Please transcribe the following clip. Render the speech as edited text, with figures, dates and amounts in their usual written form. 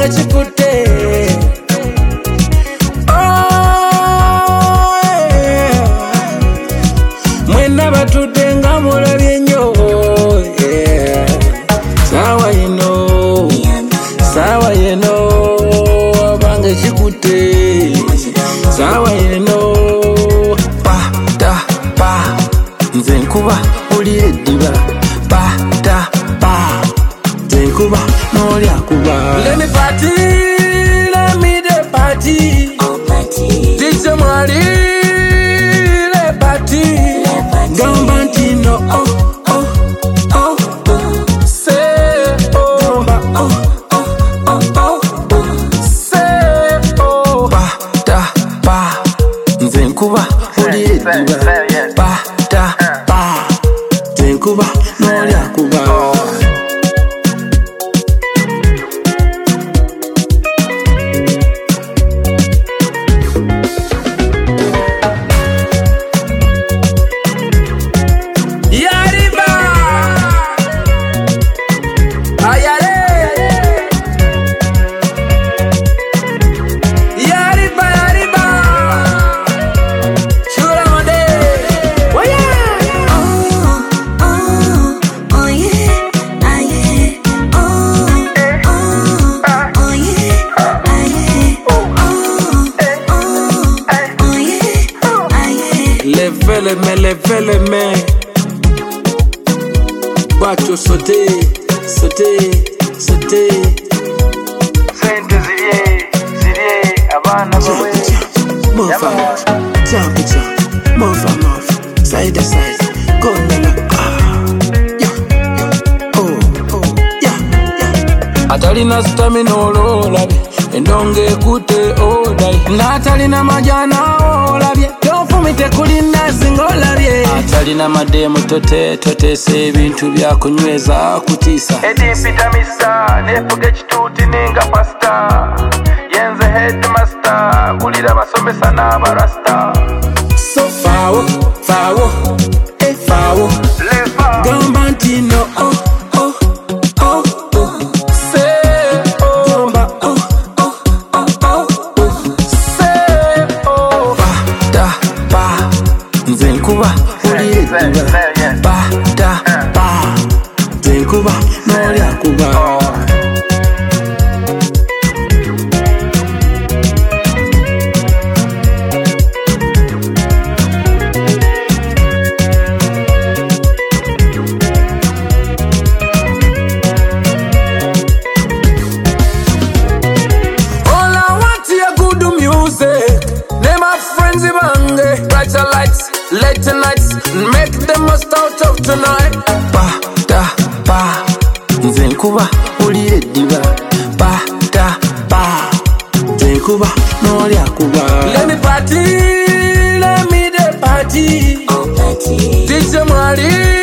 banga chikute. Mwena batude nga mulabye nnyo. Sawa yeno banga chikute. Sawa yeno pa ta pa nze nkuba oli eddiba pa ta pa nze nkuba n'oli akuba. Let me party, let me the party. Oh party, Teacher mwali le party. Gamba nti no oh oh oh oh. Say oh gamba oh oh oh oh. Say oh pa ta pa nze nkuba oli eddiba pa ta pa nze nkuba n'oli akuba. Levele me Bacho sauter, sauter, sauter. Sente zilie abana bawe. Move off, jump, move off, side to side, go nana. Atalina stamina ololabi, endonge kute odai. Natalina majana olabye, yofumite kulina zingolabye. Atalina mademu tote se ebintu bya kunyweza kutisa. Edimpita misa, nefuge kituti ninga pasta. Yenze headmaster, kulira basomesa n'abarasta. So fawo, Leva gamba nti no oh. Nze nkuba oli eddiba pa ta pa nze nkuba n'oli akuba. All I want is good music. Name my friends bange. Brighter lights, later nights, make the most out of tonight. Pa ta pa nze nkuba oli eddiba pa ta pa nze nkuba n'oli akuba. Let me party, let me the party. oh party, Teacher mwali